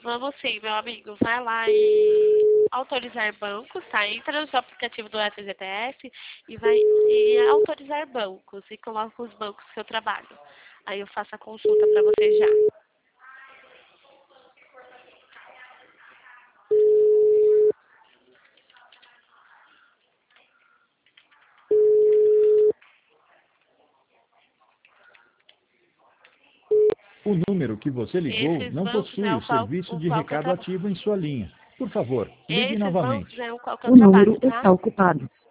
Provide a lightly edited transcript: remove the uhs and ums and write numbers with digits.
Vamos sim, meu amigo. Vai lá e autorizar bancos, tá? Entra no seu aplicativo do FGTS e vai em autorizar bancos e coloca os bancos que eu trabalho. Aí eu faço a consulta para você já. O número que você ligou Esses não bancos é possui o serviço o de qual que eu recado trabalho. ativo em sua linha. Por favor, ligue Esses bancos novamente. é o qual que eu O número trabalho, tá? está ocupado.